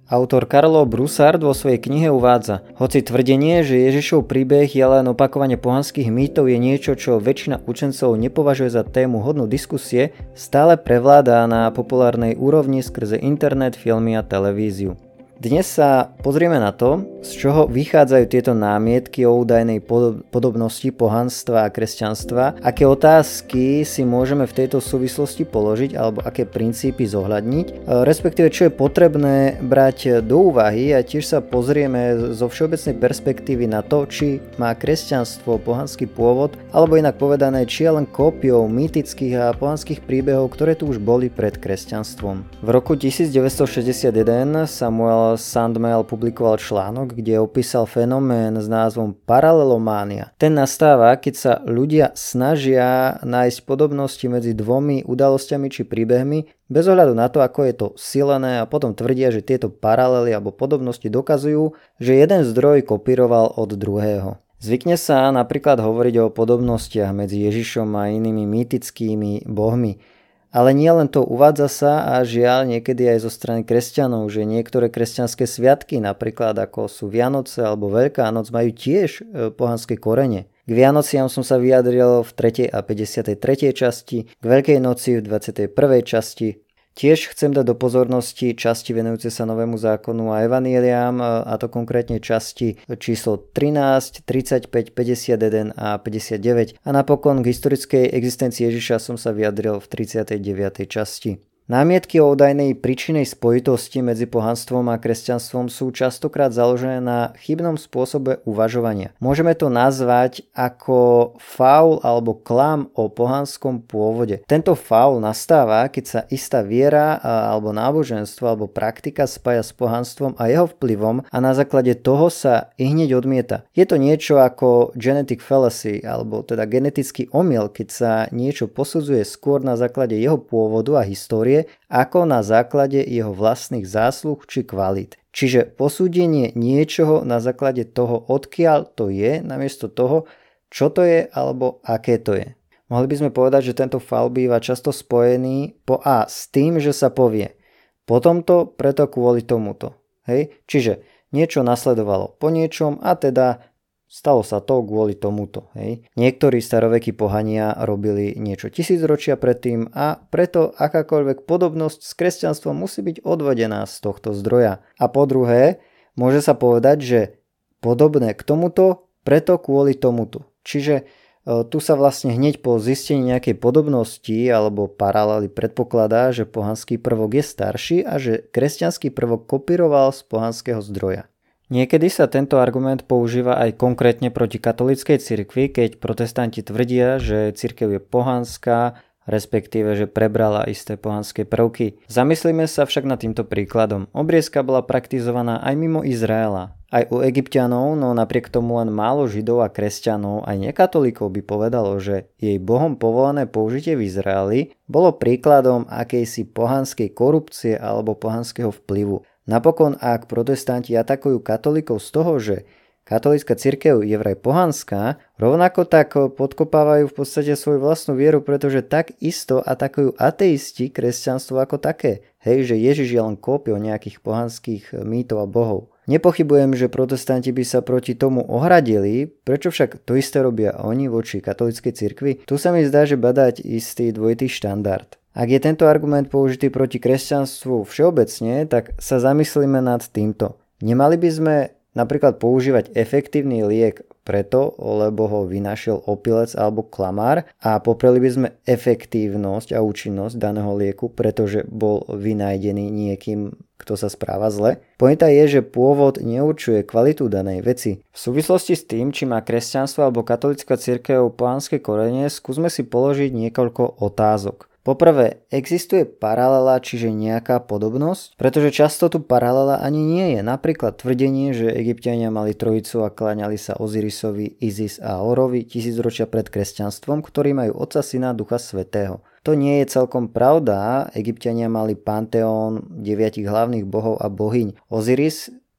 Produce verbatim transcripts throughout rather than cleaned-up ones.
Autor Karlo Broussard vo svojej knihe uvádza: hoci tvrdenie, že Ježišov príbeh je len opakovanie pohanských mýtov, je niečo, čo väčšina učencov nepovažuje za tému hodnú diskusie, stále prevládá na populárnej úrovni skrze internet, filmy a televíziu. Dnes sa pozrieme na to, z čoho vychádzajú tieto námietky o údajnej podobnosti pohanstva a kresťanstva, aké otázky si môžeme v tejto súvislosti položiť alebo aké princípy zohľadniť, respektíve čo je potrebné brať do úvahy, a tiež sa pozrieme zo všeobecnej perspektívy na to, či má kresťanstvo pohanský pôvod, alebo inak povedané, či je len kópiou mýtických a pohanských príbehov, ktoré tu už boli pred kresťanstvom. V roku devätnásťstošesťdesiatjeden Samuel Sandmel publikoval článok, kde opísal fenomén s názvom paralelománia. Ten nastáva, keď sa ľudia snažia nájsť podobnosti medzi dvomi udalosťami či príbehmi bez ohľadu na to, ako je to silené, a potom tvrdia, že tieto paralely alebo podobnosti dokazujú, že jeden zdroj kopíroval od druhého. Zvykne sa napríklad hovoriť o podobnostiach medzi Ježišom a inými mýtickými bohmi. Ale nie len to, uvádza sa a žiaľ niekedy aj zo strany kresťanov, že niektoré kresťanské sviatky, napríklad ako sú Vianoce alebo Veľká noc, majú tiež pohanské korene. K Vianociam som sa vyjadril v tretej a päťdesiatej tretej časti, k Veľkej noci v dvadsiatej prvej časti. Tiež chcem dať do pozornosti časti venujúce sa Novému zákonu a evanjeliám, a to konkrétne časti číslo trinásť, tridsaťpäť, päťdesiatjeden a päťdesiatdeväť. A napokon k historickej existencii Ježiša som sa vyjadril v tridsiatej deviatej časti. Námietky o údajnej príčinnej spojitosti medzi pohanstvom a kresťanstvom sú častokrát založené na chybnom spôsobe uvažovania. Môžeme to nazvať ako faul alebo klam o pohanskom pôvode. Tento faul nastáva, keď sa istá viera alebo náboženstvo alebo praktika spája s pohanstvom a jeho vplyvom a na základe toho sa i hneď odmieta. Je to niečo ako genetic fallacy, alebo teda genetický omyl, keď sa niečo posudzuje skôr na základe jeho pôvodu a histórie, ako na základe jeho vlastných zásluh či kvalít. Čiže posúdenie niečoho na základe toho, odkiaľ to je, namiesto toho, čo to je alebo aké to je. Mohli by sme povedať, že tento faul býva často spojený po A s tým, že sa povie potom to, preto kvôli tomuto. Hej? Čiže niečo nasledovalo po niečom a teda stalo sa to kvôli tomuto. Hej. Niektorí starovekí pohania robili niečo tisícročia predtým a preto akákoľvek podobnosť s kresťanstvom musí byť odvedená z tohto zdroja. A po druhé, môže sa povedať, že podobné k tomuto, preto kvôli tomuto. Čiže e, tu sa vlastne hneď po zistení nejakej podobnosti alebo paralely predpokladá, že pohanský prvok je starší a že kresťanský prvok kopíroval z pohanského zdroja. Niekedy sa tento argument používa aj konkrétne proti katolíckej cirkvi, keď protestanti tvrdia, že cirkev je pohanská, respektíve, že prebrala isté pohanské prvky. Zamyslíme sa však nad týmto príkladom. Obriezka bola praktizovaná aj mimo Izraela. Aj u Egypťanov, no napriek tomu len málo Židov a kresťanov, aj nekatolíkov by povedalo, že jej Bohom povolané použitie v Izraeli bolo príkladom akejsi pohanskej korupcie alebo pohanského vplyvu. Napokon, ak protestanti atakujú katolíkov z toho, že katolícka cirkev je vraj pohanská, rovnako tak podkopávajú v podstate svoju vlastnú vieru, pretože tak isto atakujú ateisti kresťanstvo ako také. Hej, že Ježiš je len kópiou nejakých pohanských mýtov a bohov. Nepochybujem, že protestanti by sa proti tomu ohradili, prečo však to isté robia oni voči katolíckej cirkvi? Tu sa mi zdá, že badať istý dvojitý štandard. Ak je tento argument použitý proti kresťanstvu všeobecne, tak sa zamyslíme nad týmto. Nemali by sme napríklad používať efektívny liek preto, lebo ho vynašiel opilec alebo klamár, a popreli by sme efektívnosť a účinnosť daného lieku, pretože bol vynajdený niekým, kto sa správa zle. Pointa je, že pôvod neurčuje kvalitu danej veci. V súvislosti s tým, či má kresťanstvo alebo katolícka cirkev pohanské korene, skúsme si položiť niekoľko otázok. Poprvé, existuje paralela, čiže nejaká podobnosť? Pretože často tu paralela ani nie je. Napríklad tvrdenie, že Egypťania mali trojicu a kláňali sa Ozirisovi, Isis a Horovi tisícročia pred kresťanstvom, ktorí majú Otca, Syna, Ducha Svätého. To nie je celkom pravda. Egypťania mali panteón deviatich hlavných bohov a bohyň. Oziris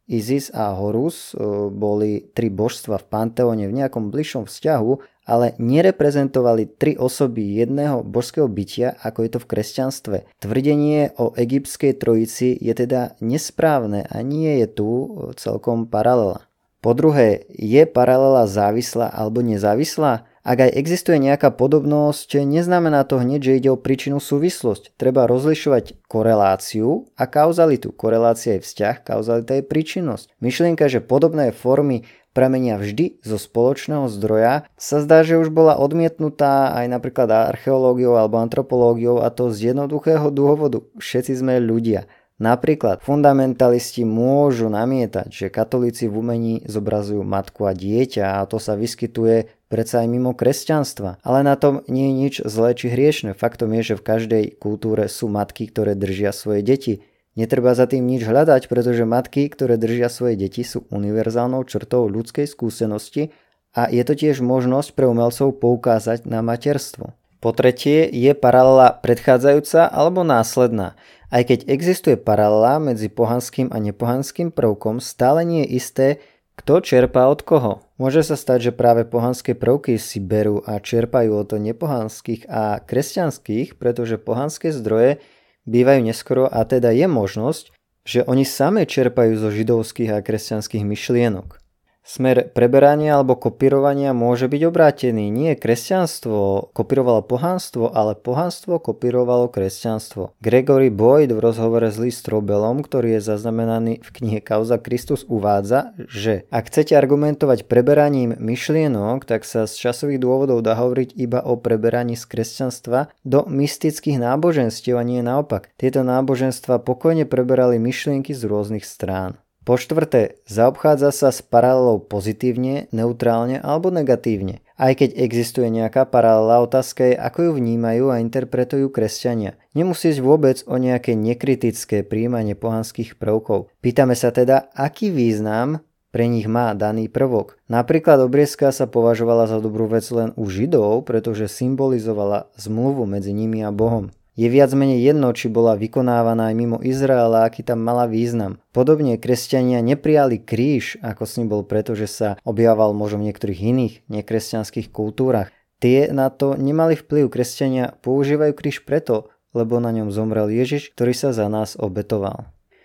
Isis a Horus boli tri božstva v panteóne v nejakom bližšom vzťahu, ale nereprezentovali tri osoby jedného božského bytia, ako je to v kresťanstve. Tvrdenie o egyptskej trojici je teda nesprávne a nie je tu celkom paralela. Po druhé, je paralela závislá alebo nezávislá? Ak aj existuje nejaká podobnosť, neznamená to hneď, že ide o príčinu súvislosť. Treba rozlišovať koreláciu a kauzalitu. Korelácia je vzťah, kauzalita je príčinnosť. Myšlienka, že podobné formy pramenia vždy zo spoločného zdroja, sa zdá, že už bola odmietnutá aj napríklad archeológiou alebo antropológiou, a to z jednoduchého dôvodu. Všetci sme ľudia. Napríklad fundamentalisti môžu namietať, že katolíci v umení zobrazujú matku a dieťa, a to sa vyskytuje predsa aj mimo kresťanstva. Ale na tom nie je nič zlé či hriešne. Faktom je, že v každej kultúre sú matky, ktoré držia svoje deti. Netreba za tým nič hľadať, pretože matky, ktoré držia svoje deti, sú univerzálnou črtou ľudskej skúsenosti a je to tiež možnosť pre umelcov poukázať na materstvo. Po tretie, je paralela predchádzajúca alebo následná. Aj keď existuje paralela medzi pohanským a nepohanským prvkom, stále nie je isté, kto čerpá od koho. Môže sa stať, že práve pohanské prvky si berú a čerpajú od nepohanských a kresťanských, pretože pohanské zdroje bývajú neskoro, a teda je možnosť, že oni same čerpajú zo židovských a kresťanských myšlienok. Smer preberania alebo kopírovania môže byť obrátený. Nie kresťanstvo kopírovalo pohanstvo, ale pohanstvo kopírovalo kresťanstvo. Gregory Boyd v rozhovore s Lee Strobelom, ktorý je zaznamenaný v knihe Kauza Kristus, uvádza, že ak chcete argumentovať preberaním myšlienok, tak sa z časových dôvodov dá hovoriť iba o preberaní z kresťanstva do mystických náboženstiev a nie naopak. Tieto náboženstva pokojne preberali myšlienky z rôznych strán. Po štvrté, zaobchádza sa s paralelou pozitívne, neutrálne alebo negatívne. Aj keď existuje nejaká paralela, otázka je, ako ju vnímajú a interpretujú kresťania. Nemusí ísť vôbec o nejaké nekritické prijímanie pohanských prvkov. Pýtame sa teda, aký význam pre nich má daný prvok. Napríklad obriezka sa považovala za dobrú vec len u Židov, pretože symbolizovala zmluvu medzi nimi a Bohom. Je viac menej jedno, či bola vykonávaná aj mimo Izraela, aký tam mala význam. Podobne kresťania neprijali kríž ako symbol, pretože sa objavoval možno v niektorých iných nekresťanských kultúrach. Tie na to nemali vplyv. Kresťania používajú kríž preto, lebo na ňom zomrel Ježiš, ktorý sa za nás obetoval.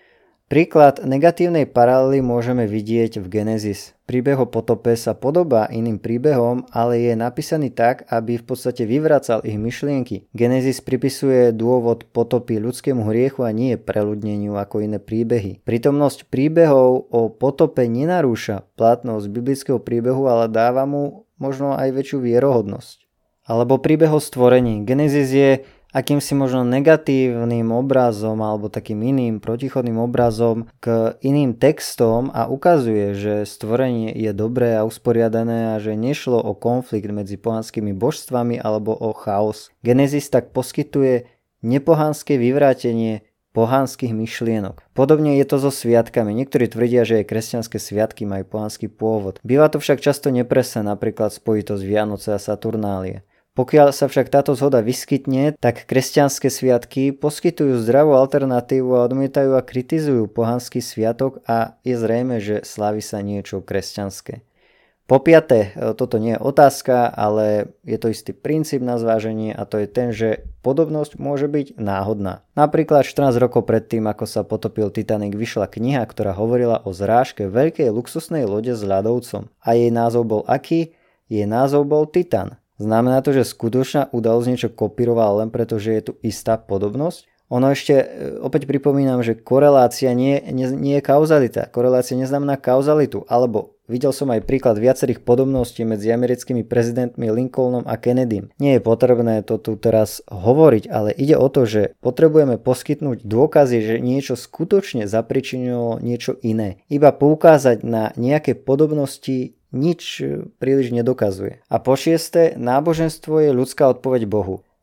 Príklad negatívnej paralely môžeme vidieť v Genesis. Príbeh o potope sa podobá iným príbehom, ale je napísaný tak, aby v podstate vyvracal ich myšlienky. Genesis pripisuje dôvod potopy ľudskému hriechu a nie preľudneniu ako iné príbehy. Prítomnosť príbehov o potope nenarúša platnosť biblického príbehu, ale dáva mu možno aj väčšiu vierohodnosť. Alebo príbeh o stvorení. Genesis je akýmsi možno negatívnym obrazom alebo takým iným protichodným obrazom k iným textom a ukazuje, že stvorenie je dobré a usporiadané a že nešlo o konflikt medzi pohanskými božstvami alebo o chaos. Genesis tak poskytuje nepohanské vyvrátenie pohanských myšlienok. Podobne je to so sviatkami. Niektorí tvrdia, že aj kresťanské sviatky majú pohanský pôvod. Býva to však často nepresné, napríklad spojitosť Vianoce a Saturnálie. Pokiaľ sa však táto zhoda vyskytne, tak kresťanské sviatky poskytujú zdravú alternatívu a odmietajú a kritizujú pohanský sviatok a je zrejme, že slávi sa niečo kresťanské. Po piate, toto nie je otázka, ale je to istý princíp na zváženie, a to je ten, že podobnosť môže byť náhodná. Napríklad štrnásť rokov predtým, ako sa potopil Titanic, vyšla kniha, ktorá hovorila o zrážke veľkej luxusnej lode s ľadovcom. A jej názov bol aký? Jej názov bol Titan. Znamená to, že skutočná udalosť niečo kopírovala len preto, že je tu istá podobnosť? Ono ešte, opäť pripomínam, že korelácia nie, nie, nie je kauzalita. Korelácia neznamená kauzalitu. Alebo videl som aj príklad viacerých podobností medzi americkými prezidentmi Lincolnom a Kennedym. Nie je potrebné to tu teraz hovoriť, ale ide o to, že potrebujeme poskytnúť dôkazy, že niečo skutočne zapričinilo niečo iné. Iba poukázať na nejaké podobnosti nič príliš nedokazuje. A po šieste, náboženstvo je ľudská odpoveď Bohu.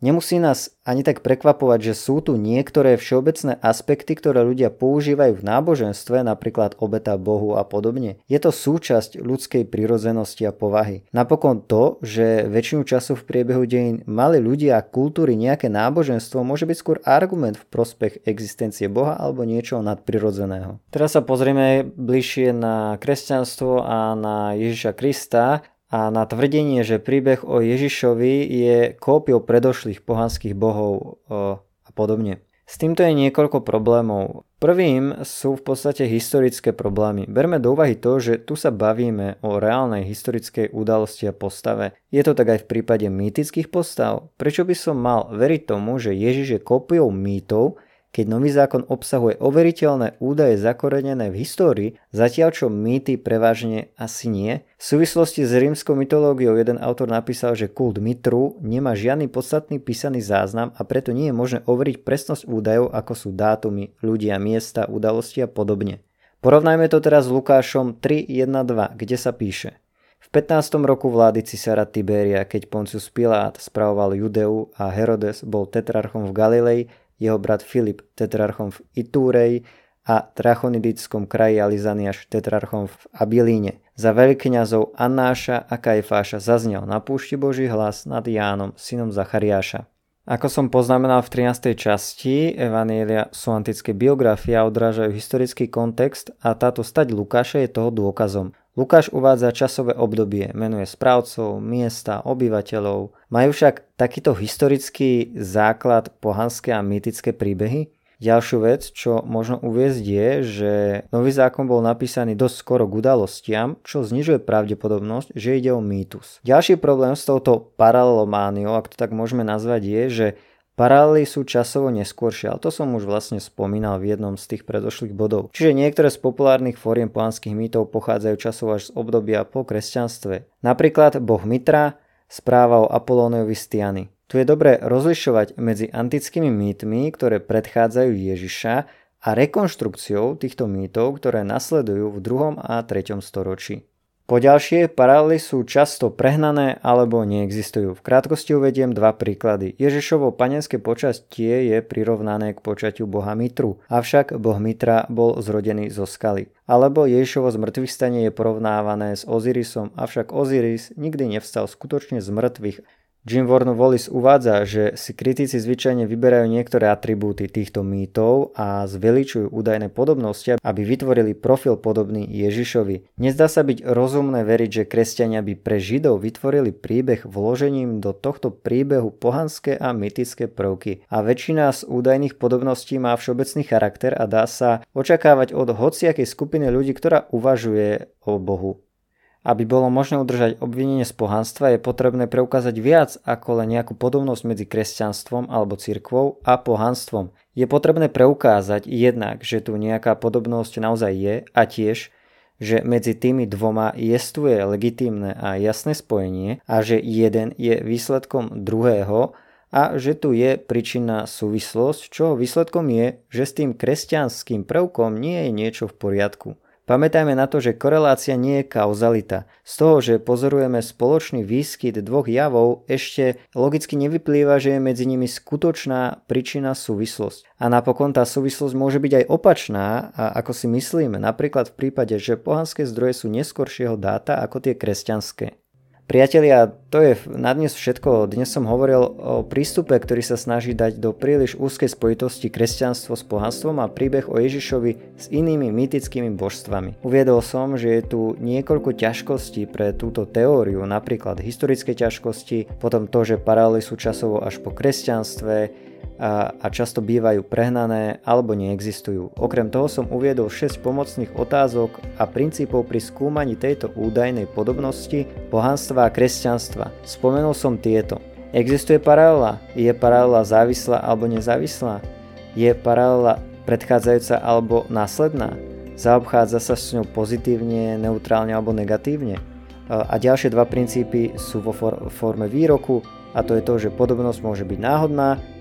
Nemusí nás ani tak prekvapovať, že sú tu niektoré všeobecné aspekty, ktoré ľudia používajú v náboženstve, napríklad obeta Bohu a podobne. Je to súčasť ľudskej prirodzenosti a povahy. Napokon to, že väčšinu času v priebehu dejín mali ľudia a kultúry nejaké náboženstvo, môže byť skôr argument v prospech existencie Boha alebo niečoho nadprirodzeného. Teraz sa pozrieme bližšie na kresťanstvo a na Ježiša Krista a na tvrdenie, že príbeh o Ježišovi je kópiou predošlých pohanských bohov a podobne. S týmto je niekoľko problémov. Prvým sú v podstate historické problémy. Berme do úvahy to, že tu sa bavíme o reálnej historickej udalosti a postave. Je to tak aj v prípade mýtických postav. Prečo by som mal veriť tomu, že Ježiš je kópiou mýtov, keď Nový zákon obsahuje overiteľné údaje zakorenené v histórii, zatiaľ čo mýty prevažne asi nie? V súvislosti s rímskou mytológiou jeden autor napísal, že kult Mitru nemá žiadny podstatný písaný záznam a preto nie je možné overiť presnosť údajov, ako sú dátumy, ľudia, miesta, udalosti a podobne. Porovnajme to teraz s Lukášom tri jedna dva, kde sa píše: V pätnástom roku vlády cisára Tiberia, keď Poncius Pilát spravoval Judeu a Herodes bol tetrarchom v Galilei, jeho brat Filip tetrarchom v Itúrej a Trachonidickom kraji a Lizaniaš tetrarchom v Abilíne. Za veľkňazov Annáša a Kajfáša zaznel na púšti Boží hlas nad Jánom, synom Zachariáša. Ako som poznamenal v trinástej časti, Evanjelia sú antické biografie a odrážajú historický kontext a táto stať Lukáša je toho dôkazom. Lukáš uvádza časové obdobie, menuje správcov, miesta, obyvateľov. Majú však takýto historický základ pohanské a mýtické príbehy? Ďalšiu vec, čo možno uviesť je, že Nový zákon bol napísaný dosť skoro k udalostiam, čo znižuje pravdepodobnosť, že ide o mýtus. Ďalší problém s touto paralelomániou, ak to tak môžeme nazvať, je, že paralely sú časovo neskôršie, ale to som už vlastne spomínal v jednom z tých predošlých bodov. Čiže niektoré z populárnych fóriem pohanských mýtov pochádzajú časovo až z obdobia po kresťanstve. Napríklad boh Mitra, správa o Apolóniovi z Tiany. Tu je dobré rozlišovať medzi antickými mýtmi, ktoré predchádzajú Ježiša, a rekonštrukciou týchto mýtov, ktoré nasledujú v druhom a treťom storočí. Poďalšie, paralely sú často prehnané alebo neexistujú. V krátkosti uvediem dva príklady. Ježišovo panenské počatie je prirovnané k počatiu boha Mitru, avšak boh Mitra bol zrodený zo skaly. Alebo Ježišovo zmŕtvychstanie je porovnávané s Ozirisom, avšak Oziris nikdy nevstal skutočne z mŕtvych. Jim Warren Wallace uvádza, že si kritici zvyčajne vyberajú niektoré atribúty týchto mýtov a zveličujú údajné podobnosti, aby vytvorili profil podobný Ježišovi. Nezdá sa byť rozumné veriť, že kresťania by pre Židov vytvorili príbeh vložením do tohto príbehu pohanské a mytické prvky. A väčšina z údajných podobností má všeobecný charakter a dá sa očakávať od hociakej skupiny ľudí, ktorá uvažuje o Bohu. Aby bolo možné udržať obvinenie z pohanstva, je potrebné preukázať viac ako len nejakú podobnosť medzi kresťanstvom alebo cirkvou a pohanstvom. Je potrebné preukázať jednak, že tu nejaká podobnosť naozaj je, a tiež, že medzi tými dvoma jestvuje legitímne a jasné spojenie a že jeden je výsledkom druhého a že tu je príčinná súvislosť, čo výsledkom je, že s tým kresťanským prvkom nie je niečo v poriadku. Pamätajme na to, že korelácia nie je kauzalita. Z toho, že pozorujeme spoločný výskyt dvoch javov, ešte logicky nevyplýva, že je medzi nimi skutočná príčinná súvislosť. A napokon tá súvislosť môže byť aj opačná, a ako si myslíme, napríklad v prípade, že pohanské zdroje sú neskoršieho dáta ako tie kresťanské. Priatelia, to je na dnes všetko. Dnes som hovoril o prístupe, ktorý sa snaží dať do príliš úzkej spojitosti kresťanstvo s pohanstvom a príbeh o Ježišovi s inými mýtickými božstvami. Uviedol som, že je tu niekoľko ťažkostí pre túto teóriu, napríklad historické ťažkosti, potom to, že paralely sú časovo až po kresťanstve, A, a často bývajú prehnané alebo neexistujú. Okrem toho som uviedol šesť pomocných otázok a princípov pri skúmaní tejto údajnej podobnosti pohanstva a kresťanstva. Spomenul som tieto. Existuje paralela? Je paralela závislá alebo nezávislá? Je paralela predchádzajúca alebo následná? Zaobchádza sa s ňou pozitívne, neutrálne alebo negatívne? A ďalšie dva princípy sú vo forme výroku, a to je to, že podobnosť môže byť náhodná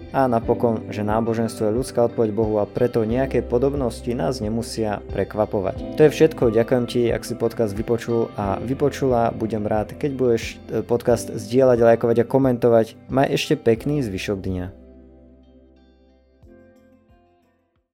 a napokon, že náboženstvo je ľudská odpoveď Bohu a preto nejaké podobnosti nás nemusia prekvapovať. To je všetko, ďakujem ti, ak si podcast vypočul a vypočula, budem rád, keď budeš podcast zdieľať, lajkovať a komentovať. Maj ešte pekný zvyšok dňa.